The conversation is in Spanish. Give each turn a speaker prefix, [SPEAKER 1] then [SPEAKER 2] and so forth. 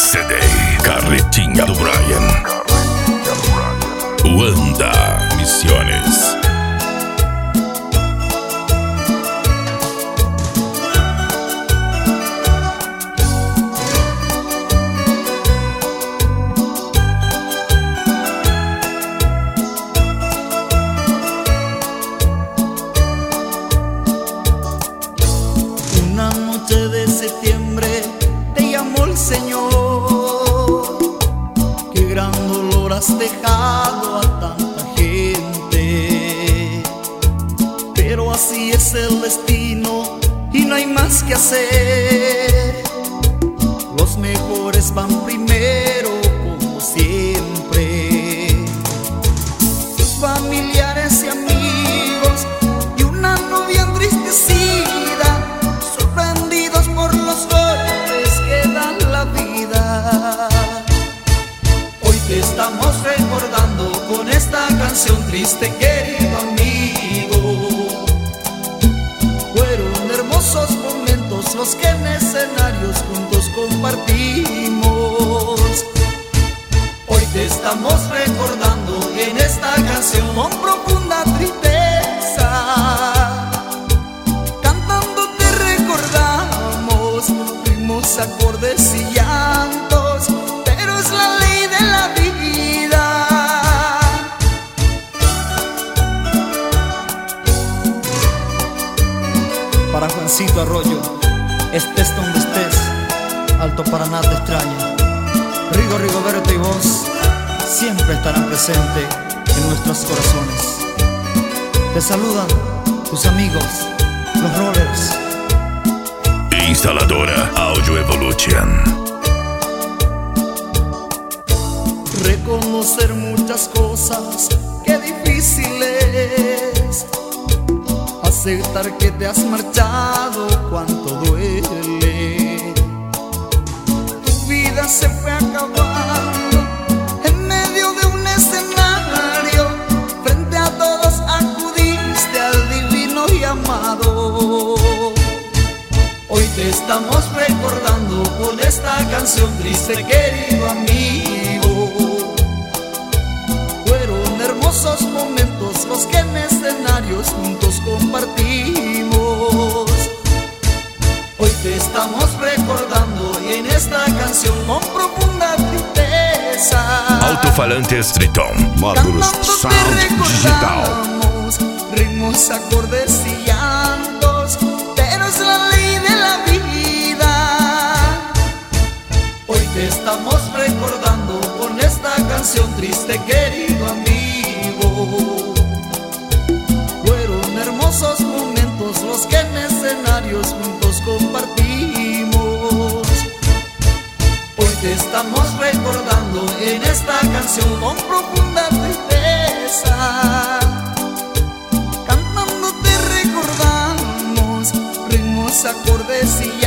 [SPEAKER 1] CD, Carretinha do Brian. Wanda Misiones.
[SPEAKER 2] Una noche de septiembre te llamó el Señor. Qué gran dolor has dejado a tanta gente, pero así es el destino y no hay más que hacer. Los mejores van primero, como siempre. Tus familiares y amigos y una novia entristecida, sorprendidos por los golpes que dan la vida. Hoy te estamos recordando con esta canción triste, querido amigo. Fueron hermosos momentos los que en escenarios juntos compartimos. Hoy te estamos recordando en esta canción con profunda tristeza. Cantando te recordamos, ritmos, acordes y llantos, pero es la ley de la vida. Para Juancito Arroyo, estés donde estés, Alto Paraná te extraña. Rigo, Rigoberto y vos siempre estarán presentes en nuestros corazones. Te saludan tus amigos, los Rollers.
[SPEAKER 1] Instaladora Audio Evolution.
[SPEAKER 2] Reconocer muchas cosas, qué difícil es. Aceptar que te has marchado, cuánto duele. Tu vida se fue acabando en medio de un escenario. Frente a todos acudiste al divino llamado. Hoy te estamos recordando con esta canción triste, querido amigo. Fueron hermosos momentos los que en escenarios juntos compartimos. Hoy te estamos recordando en esta canción con profunda tristeza.
[SPEAKER 1] Alto-falantes Triton, módulos Sound Digital.
[SPEAKER 2] Ritmos, acordes y llantos, pero es la ley de la vida. Hoy te estamos recordando con esta canción triste, querido amigo. Fueron hermosos momentos los que en escenarios juntos compartimos. Hoy te estamos recordando en esta canción con profunda tristeza. Cantando te recordamos, ritmos, acordes y